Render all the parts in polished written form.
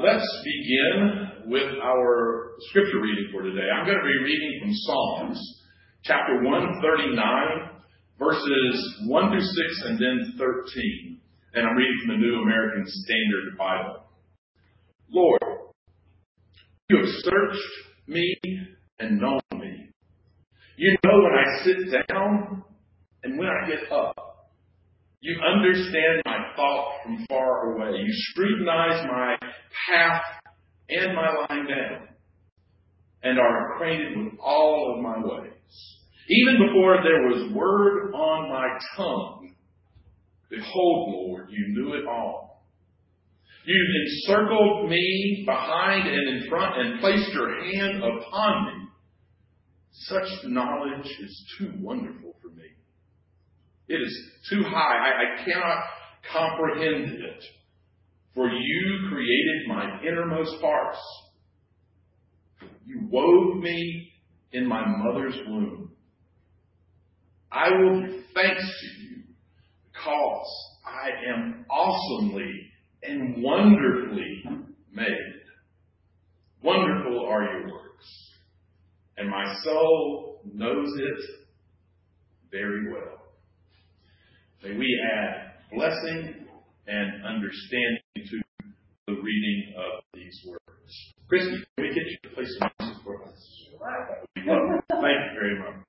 Let's begin with our scripture reading for today. I'm going to be reading from Psalms, chapter 139, verses 1 through 6, and then 13. And I'm reading from the New American Standard Bible. Lord, you have searched me and known me. You know when I sit down and when I get up. You understand my thought from far away. You scrutinize my path and my lying down, and are acquainted with all of my ways. Even before there was word on my tongue, behold, Lord, you knew it all. You've encircled me behind and in front and placed your hand upon me. Such knowledge is too wonderful for me. It is too high. I cannot comprehend it. For you created my innermost parts. You wove me in my mother's womb. I will give thanks to you because I am awesomely and wonderfully made. Wonderful are your works, and my soul knows it very well. May we add blessing and understanding to the reading of these words. Christy, can we get you to play some music for us? Thank you very much.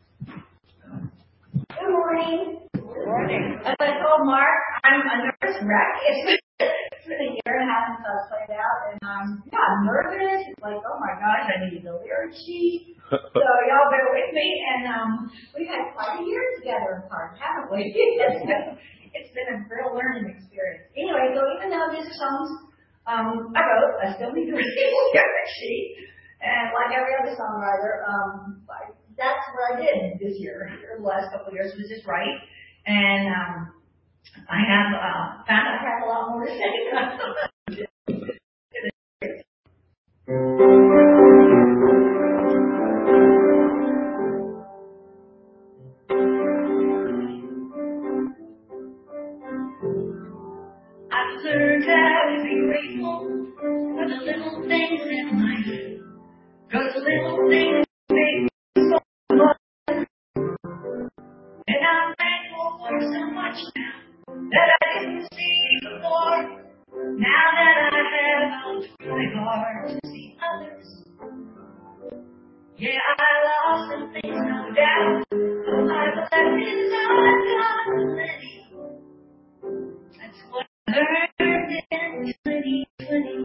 Good morning. Good morning. As I told Mark, I'm a nervous wreck. It's been a year and a half since I was played out, and I'm nervous. It's like, oh my gosh, I need the lyric sheet. So y'all bear with me, and we've had quite a year together in part, haven't we? It's been a real learning experience. Anyway, so even though these songs I wrote, I still need to read the lyric sheet. And like every other songwriter, that's what I did this year, or the last couple of years, was just write. And I have found I have a lot more to say than I thought I did. I've learned how to be grateful for the little things in life, 'cause little things make me so much. And I'm thankful for so much now that I didn't see before. Now that I have out my heart to see others. Yeah, I lost some things, no doubt, but my blessings are not many. That's what I learned in 2020.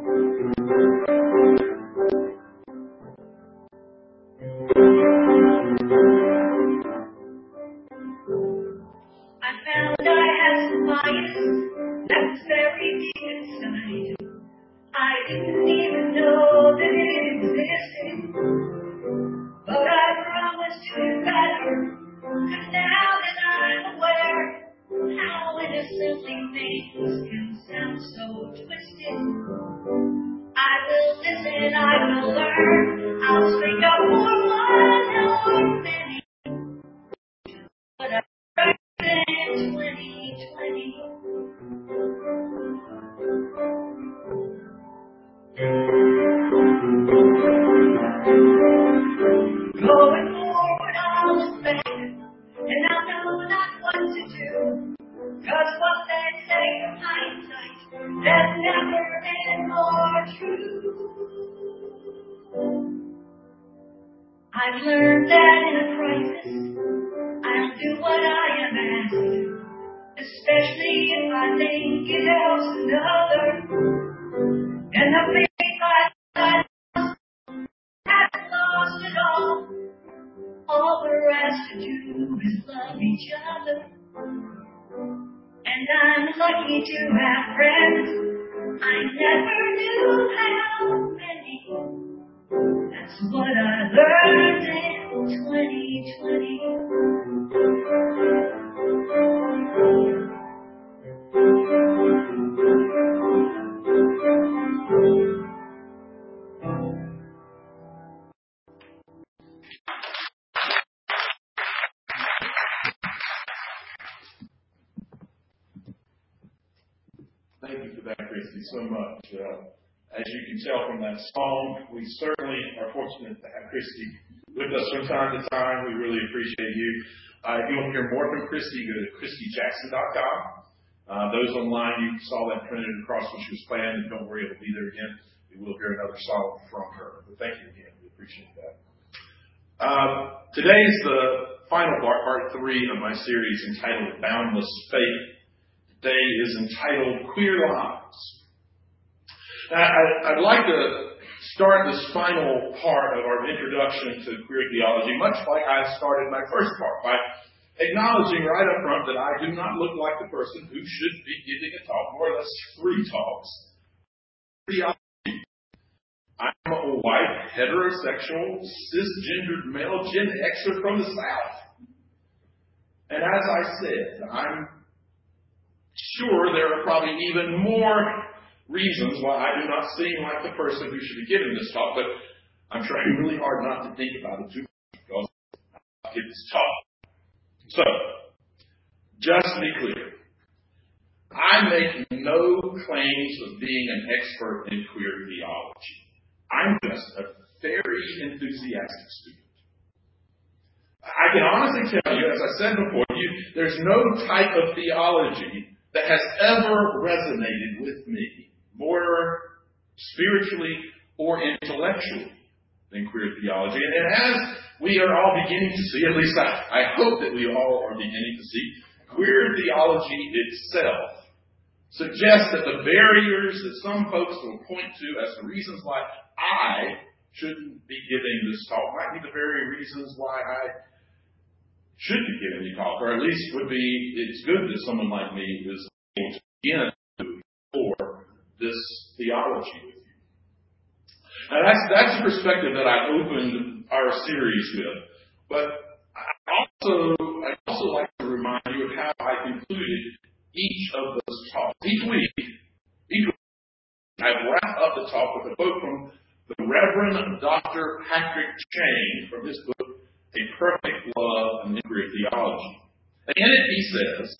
I found I had some bias that was very deep inside. I didn't even know that it existed, but I promised to do better. 'Cause now that I'm aware how innocently things can sound so twisted, I will listen, I will learn, I'll speak up for one or many. But I learned in 2020. Going forward, I'll look back, and I'll know not what to do. 'Cause what they say in hindsight has never been more true. I've learned that in a crisis, I'll do what I am asked, especially if I think it helps another. And the faith I lost, haven't lost it all. All we're asked to do is love each other. And I'm lucky to have friends I never knew how many. That's what I learned in 2020. Thank you for that, Christy. so much. As you can tell from that song, we certainly are fortunate to have Christy with us from time to time. We really appreciate you. If you want to hear more from Christy, go to ChristyJackson.com. Those online, you saw that printed across when she was playing, and don't worry, it'll be there again. We will hear another song from her. But thank you again. We appreciate that. Today's the final part 3 of my series entitled Boundless Faith. Today is entitled Queer Lives. Now, I'd like to start this final part of our introduction to queer theology, much like I started my first part, by acknowledging right up front that I do not look like the person who should be giving a talk, more or less 3 talks. I'm a white, heterosexual, cisgendered male Gen Xer from the South. And as I said, I'm sure there are probably even more reasons why I do not seem like the person who should be giving this talk, but I'm trying really hard not to think about it too much because I'll give this talk. So, just to be clear, I make no claims of being an expert in queer theology. I'm just a very enthusiastic student. I can honestly tell you, as I said before, there's no type of theology that has ever resonated with me more spiritually or intellectually than queer theology. And as we are all beginning to see, at least I hope that we all are beginning to see, queer theology itself suggests that the barriers that some folks will point to as the reasons why I shouldn't be giving this talk might be the very reasons why I should be giving the talk, or at least would be, it's good that someone like me is able to begin to explore this theology with you. Now that's the perspective that I opened our series with. But I'd also like to remind you of how I concluded each of those talks. Each week, I wrap up the talk with a quote from the Reverend Dr. Patrick Chang from his book, A Perfect Love and Queer Theology. And in it he says,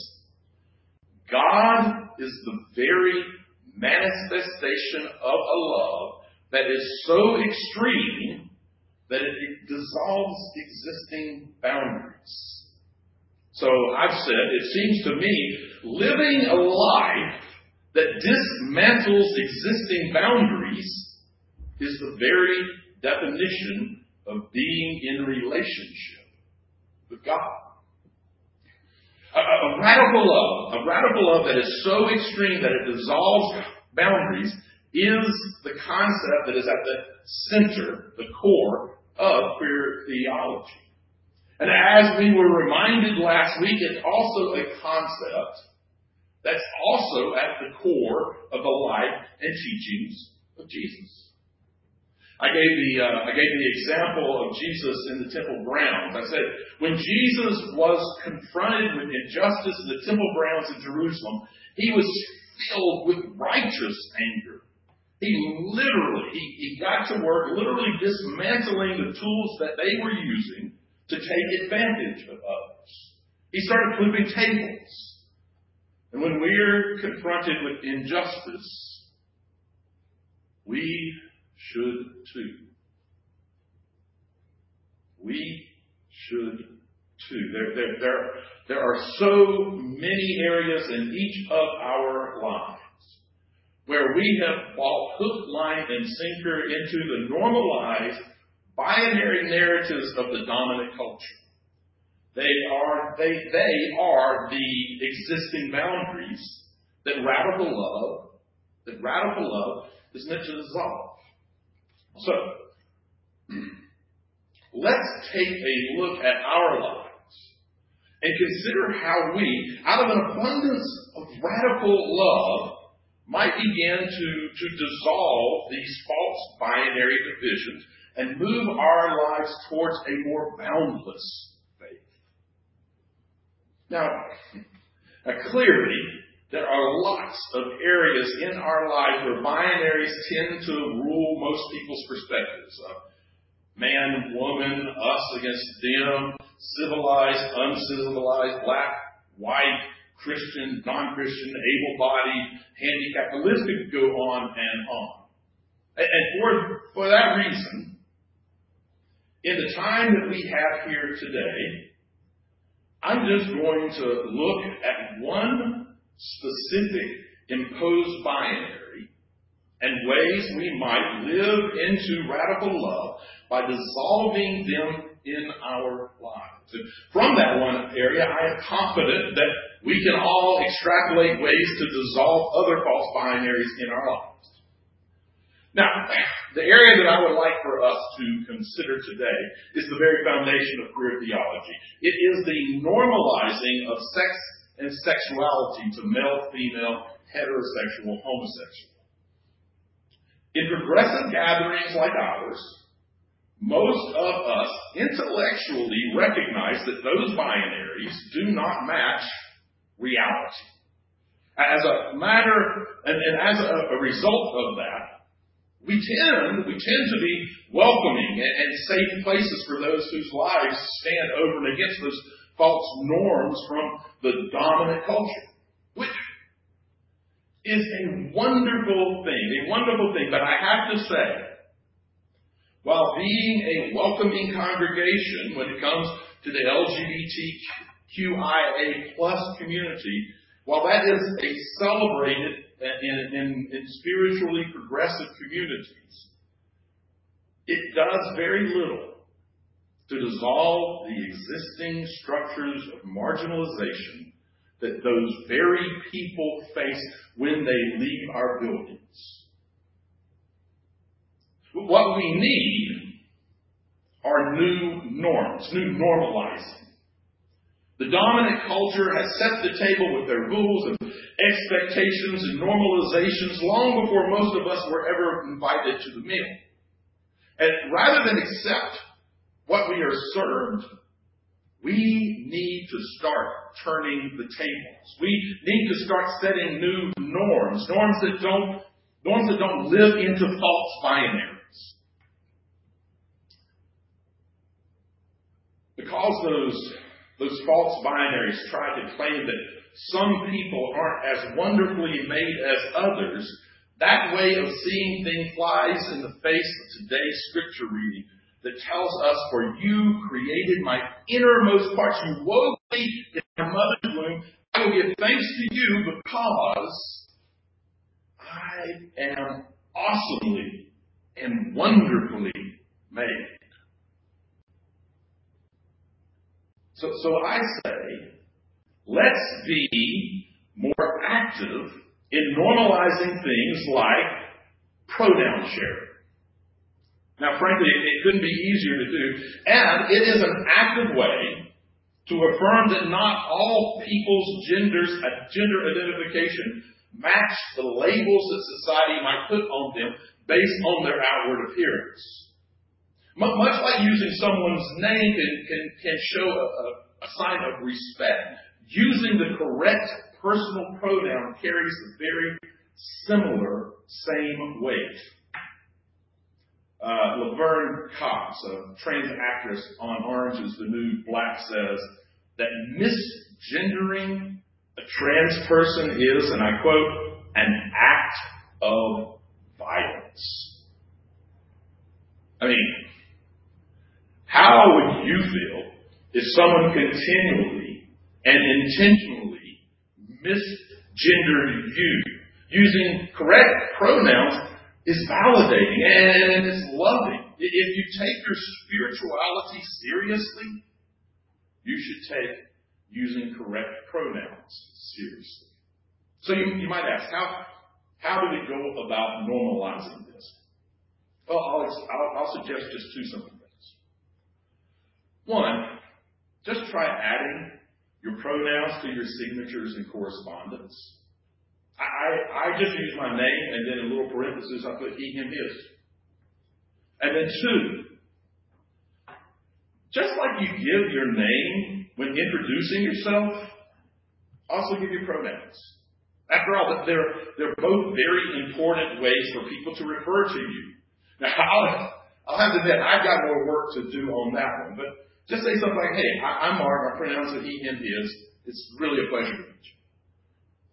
God is the very manifestation of a love that is so extreme that it dissolves existing boundaries. So I've said, it seems to me, living a life that dismantles existing boundaries is the very definition of being in relationship with God. A radical love that is so extreme that it dissolves boundaries is the concept that is at the center, the core of queer theology. And as we were reminded last week, it's also a concept that's also at the core of the life and teachings of Jesus. I gave the example of Jesus in the temple grounds. I said, when Jesus was confronted with injustice in the temple grounds in Jerusalem, he was filled with righteous anger. He got to work literally dismantling the tools that they were using to take advantage of others. He started flipping tables. And when we're confronted with injustice, we should too. We should too. There are so many areas in each of our lives where we have bought hook, line, and sinker into the normalized binary narratives of the dominant culture. They are the existing boundaries that radical love is meant to dissolve. So, let's take a look at our lives and consider how we, out of an abundance of radical love, might begin to dissolve these false binary divisions and move our lives towards a more boundless faith. Now, clearly, there are lots of areas in our life where binaries tend to rule most people's perspectives. Man, woman, us against them, civilized, uncivilized, black, white, Christian, non-Christian, able-bodied, handicapped. The list could go on and on. And for that reason, in the time that we have here today, I'm just going to look at one specific imposed binary and ways we might live into radical love by dissolving them in our lives. And from that one area, I am confident that we can all extrapolate ways to dissolve other false binaries in our lives. Now, the area that I would like for us to consider today is the very foundation of queer theology. It is the normalizing of sex and sexuality to male, female, heterosexual, homosexual. In progressive gatherings like ours, most of us intellectually recognize that those binaries do not match reality. As a matter, and as a result of that, we tend to be welcoming and safe places for those whose lives stand over and against those false norms from the dominant culture, which is a wonderful thing. But I have to say, while being a welcoming congregation when it comes to the LGBTQIA plus community, while that is a celebrated in spiritually progressive communities, it does very little to dissolve the existing structures of marginalization that those very people face when they leave our buildings. What we need are new norms, new normalizing. The dominant culture has set the table with their rules and expectations and normalizations long before most of us were ever invited to the meal. And rather than accept what we are served, we need to start turning the tables. We need to start setting new norms that don't live into false binaries. Because those false binaries try to claim that some people aren't as wonderfully made as others, that way of seeing things flies in the face of today's scripture reading that tells us, "For you created my innermost parts. You wove me in my mother's womb. I will give thanks to you because I am awesomely and wonderfully made." So I say, let's be more active in normalizing things like pronoun sharing. Now, frankly, it couldn't be easier to do. And it is an active way to affirm that not all people's gender identification match the labels that society might put on them based on their outward appearance. Much like using someone's name can show a sign of respect, using the correct personal pronoun carries the very similar same weight. Laverne Cox, a trained actress on Orange is the New Black, says that misgendering a trans person is, and I quote, "an act of violence." I mean, how would you feel if someone continually and intentionally misgendered you? Using correct pronouns is validating and it's loving. If you take your spirituality seriously, you should take using correct pronouns seriously. So you might ask, how do we go about normalizing this? Well, I'll suggest just two simple things. One, just try adding your pronouns to your signatures and correspondence. I just use my name and then in little parentheses I put he, him, his. And then two, just like you give your name when introducing yourself, also give your pronouns. After all, they're both very important ways for people to refer to you. Now, I'll have to admit, I've got more work to do on that one, but just say something like, "Hey, I'm Mark, my pronouns are he, him, his. It's really a pleasure to meet you."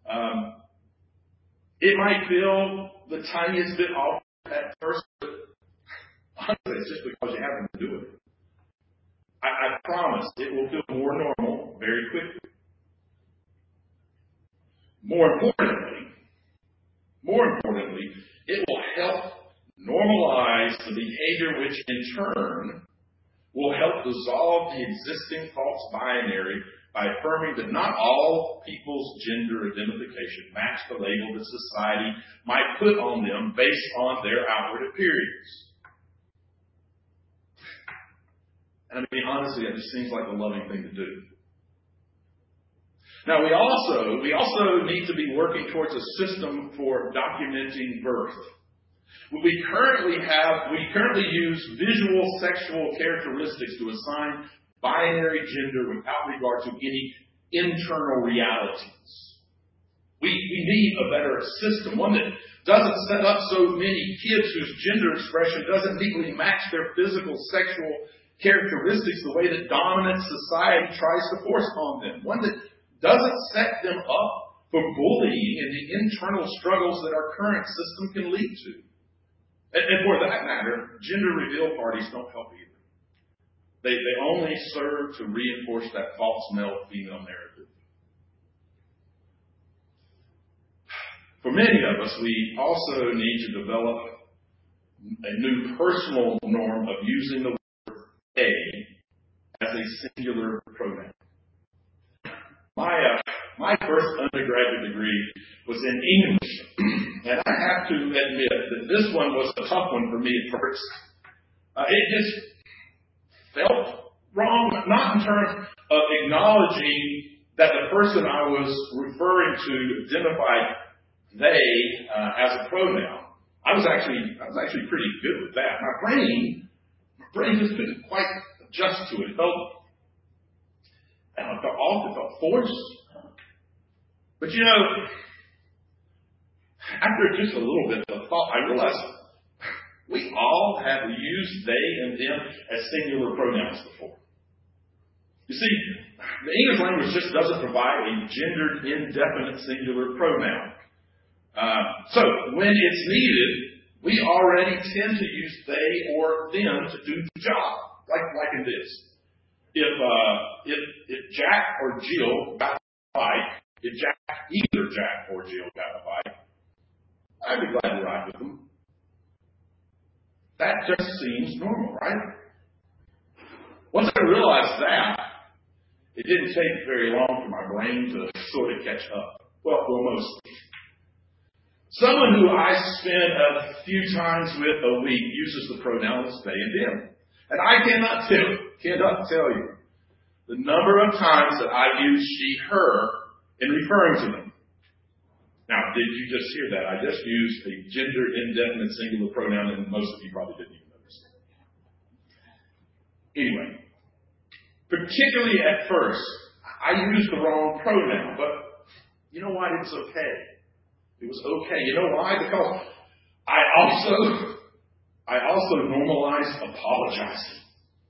It might feel the tiniest bit off at first, but honestly, it's just because you haven't been doing it. I promise it will feel more normal very quickly. More importantly, it will help normalize the behavior which in turn will help dissolve the existing false binary by affirming that not all people's gender identification match the label that society might put on them based on their outward appearance. And I mean, honestly, it just seems like a loving thing to do. Now, we also need to be working towards a system for documenting birth. We currently use visual sexual characteristics to assign binary gender without regard to any internal realities. We need a better system, one that doesn't set up so many kids whose gender expression doesn't neatly match their physical sexual characteristics the way that dominant society tries to force on them. One that doesn't set them up for bullying and the internal struggles that our current system can lead to. And for that matter, gender reveal parties don't help either. They only serve to reinforce that false male-female narrative. For many of us, we also need to develop a new personal norm of using the word they as a singular pronoun. My first undergraduate degree was in English, and I have to admit that this one was a tough one for me at first. It just felt wrong, not in terms of acknowledging that the person I was referring to identified they as a pronoun. I was actually pretty good with that. My brain just couldn't quite adjust to it. It felt off, it felt forced. But after just a little bit of thought, I realized we all have used they and them as singular pronouns before. You see, the English language just doesn't provide a gendered indefinite singular pronoun. So when it's needed, we already tend to use they or them to do the job, like in this. If Jack or Jill got a fight, either Jack or Jill got a fight, I'd be glad to ride with them. That just seems normal, right? Once I realized that, it didn't take very long for my brain to sort of catch up. Well, almost. Someone who I spend a few times with a week uses the pronouns they and them. And I cannot tell you the number of times that I've used she, her in referring to them. Now, did you just hear that? I just used a gender indefinite singular pronoun, and most of you probably didn't even notice. Anyway, particularly at first, I used the wrong pronoun, but you know what? It's okay. It was okay. You know why? Because I also normalized apologizing.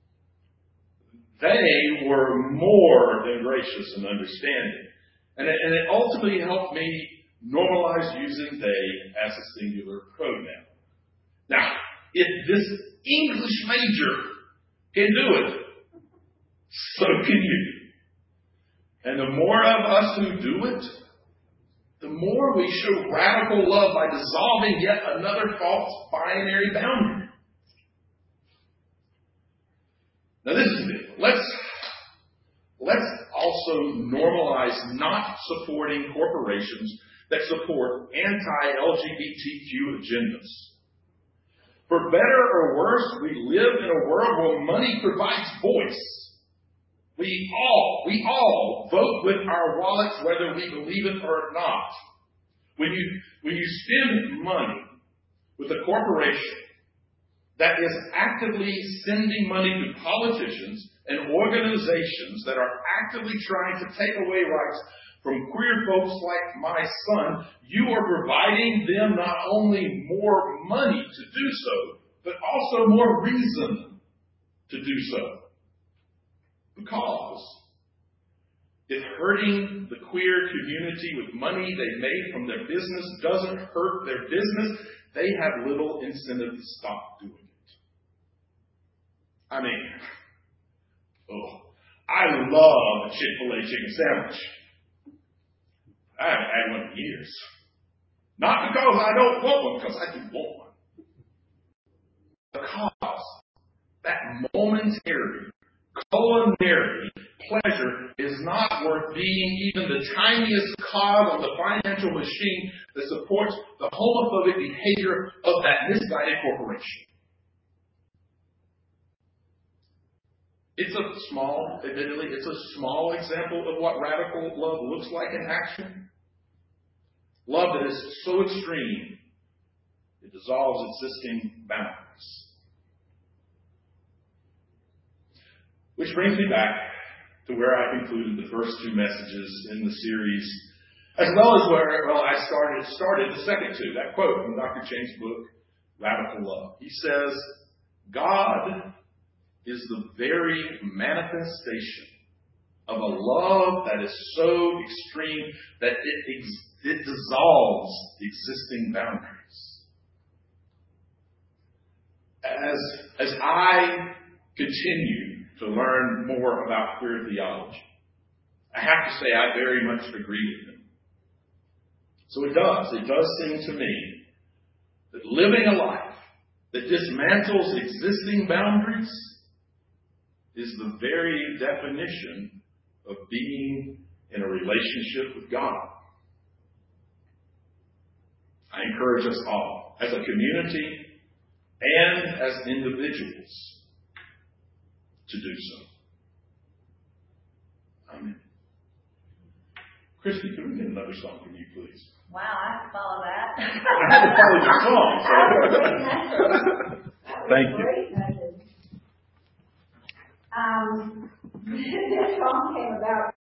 They were more than gracious and understanding. And it ultimately helped me normalize using they as a singular pronoun. Now, if this English major can do it, so can you. And the more of us who do it, the more we show radical love by dissolving yet another false binary boundary. Now this is it. Let's also normalize not supporting corporations that support anti-LGBTQ agendas. For better or worse, we live in a world where money provides voice. We all vote with our wallets whether we believe it or not. When you spend money with a corporation that is actively sending money to politicians and organizations that are actively trying to take away rights from queer folks like my son, you are providing them not only more money to do so, but also more reason to do so. Because If hurting the queer community with money they made from their business doesn't hurt their business, they have little incentive to stop doing it. I mean, I love a Chick-fil-A chicken sandwich. I haven't had one in years. Not because I don't want one, because I do want one. Because that momentary, culinary pleasure is not worth being even the tiniest cog on the financial machine that supports the homophobic behavior of that misguided corporation. Admittedly, it's a small example of what radical love looks like in action. Love that is so extreme, it dissolves existing boundaries. Which brings me back to where I concluded the first two messages in the series, as well as where I started the second two. That quote from Dr. Chang's book, Radical Love. He says, God is the very manifestation of a love that is so extreme that it dissolves existing boundaries. As I continue to learn more about queer theology, I have to say I very much agree with him. So it does seem to me that living a life that dismantles existing boundaries is the very definition of being in a relationship with God. I encourage us all, as a community and as individuals, to do so. Amen. Christy, can we get another song from you, please? Wow, I can follow that. I had to follow your song. Thank you. This song came about.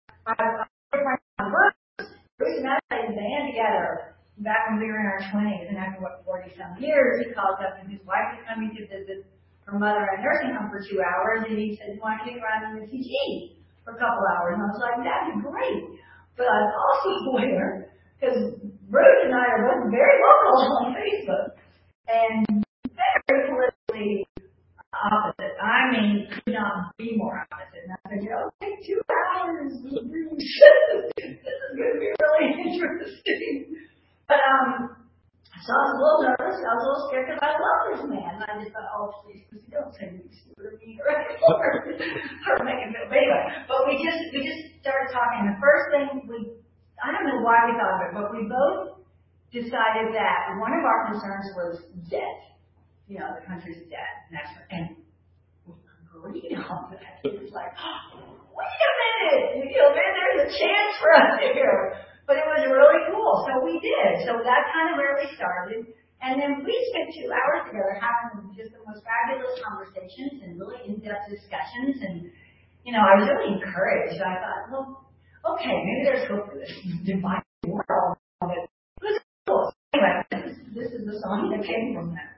Bruce and I played in a band together back when we were in our 20s, and after 40-some years, he called up and his wife was coming to visit her mother at a nursing home for 2 hours, and he said, "Want to kick around in the TG for a couple hours?" And I was like, "That'd be great." But I was also aware, because Bruce and I are both very vocal on Facebook, and very politically opposite. I mean, could not be more opposite. And I said, "It'll take 2 hours. This is going to be really interesting." But so I was a little nervous. I was a little scared because I love this man. And I just thought, "Oh, please, don't say me stupid or mean or make him feel." But anyway, but we just started talking. The first thing I don't know why we thought of it, but we both decided that one of our concerns was debt. You know, the country's debt. And we agreed on that. It was like, wait a minute, there's a chance for us here. But it was really cool, so we did. So that kind of where we started. And then we spent 2 hours together having just the most fabulous conversations and really in-depth discussions. And, I was really encouraged. I thought, well, okay, maybe there's hope for this divine world. It was cool. Anyway, this is the song that came from that.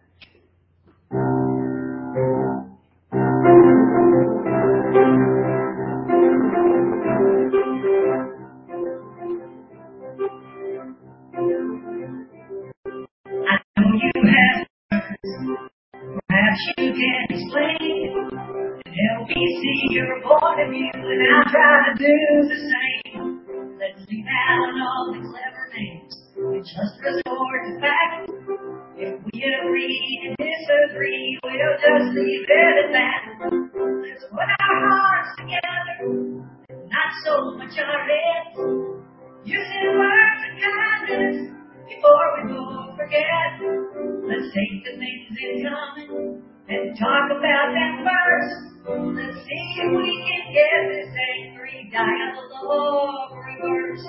Perhaps you can explain and help me see your point of view, and I'll try to do the same. Let's leave out all the clever names and just resort to facts. If we agree to disagree, we'll just leave it at that. Let's put our hearts together and not so much our heads, using words of kindness before we both forget. Let's take the things in common and talk about them first. Let's see if we can get this angry dialogue reversed.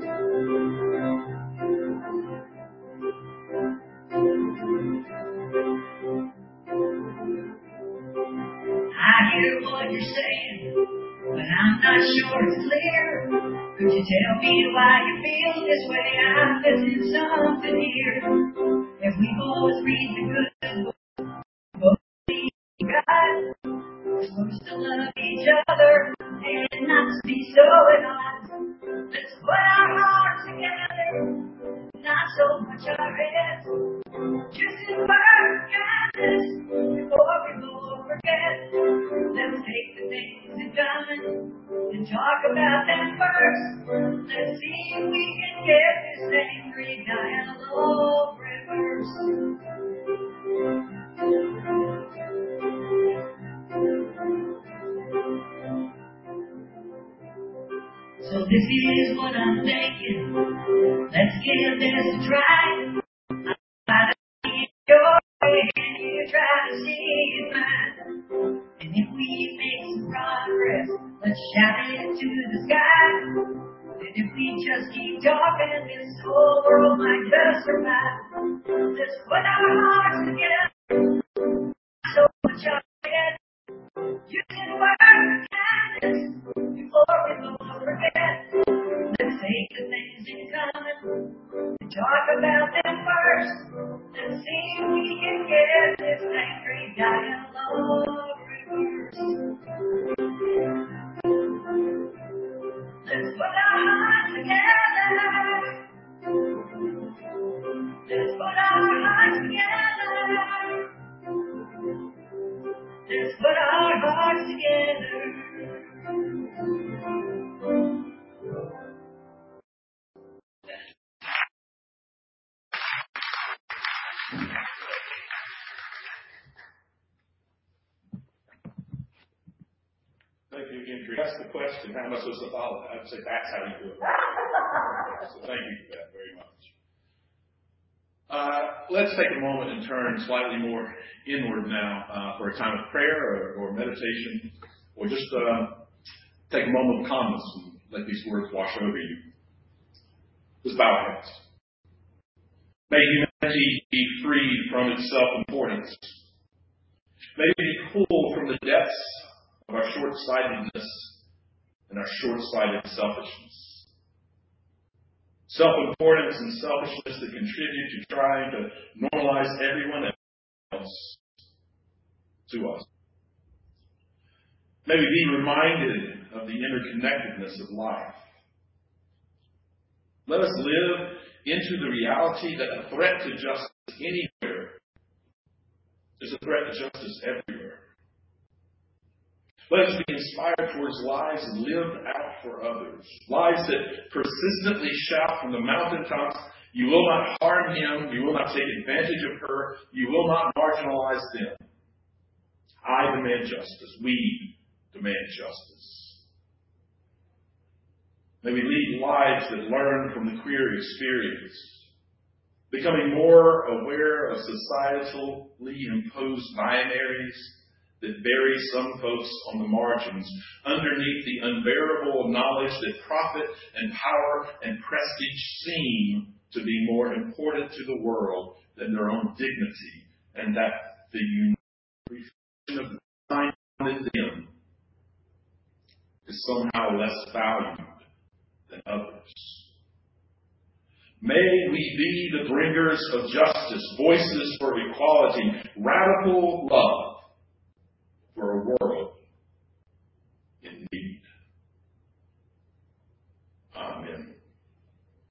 I hear what you're saying, but I'm not sure it's clear. Could you tell me why you feel this way? I'm missing something here. If we both read the good book, both believe in God, we're supposed to love each other and not to be so at odds. kindness before we both forget. Let's take the things we've done and talk about them first. Let's see if we can get this angry dialogue reversed. So this is what I'm thinking. Let's give this a try. I'm trying to see your way and you try to see mine. And if we make some progress, let's shout it to the sky. And if we just keep talking, this whole world might just survive. Let's put our hearts together. So much of it. You can work kindness before we both forget. Let's take the things in common and talk about them first. Let's see if we can get this angry dialogue reversed. Let's put our hearts together. Let's put our hearts together. Let's put our hearts together. Thank you, Andrew. Ask the question, how am I supposed to follow that? I'd say that's how you do it. So thank you for that very much. Let's take a moment and turn slightly more inward now for a time of prayer or meditation, or just take a moment of calmness and let these words wash over you. Just bow our heads. May humanity be freed from its self-importance. May we be cool from the depths of our short-sightedness and our short-sighted selfishness. Self-importance and selfishness that contribute to trying to normalize everyone else to us. May we be reminded of the interconnectedness of life. Let us live into the reality that a threat to justice anywhere is a threat to justice everywhere. Let us be inspired towards lives lived out for others. Lives that persistently shout from the mountaintops, you will not harm him, you will not take advantage of her, you will not marginalize them. I demand justice. We demand justice. May we lead lives that learn from the queer experience, becoming more aware of societally imposed binaries that bury some folks on the margins underneath the unbearable knowledge that profit and power and prestige seem to be more important to the world than their own dignity, and that the unique reflection of the mind in them is somehow less valued than others. May we be the bringers of justice, voices for equality, radical love for a world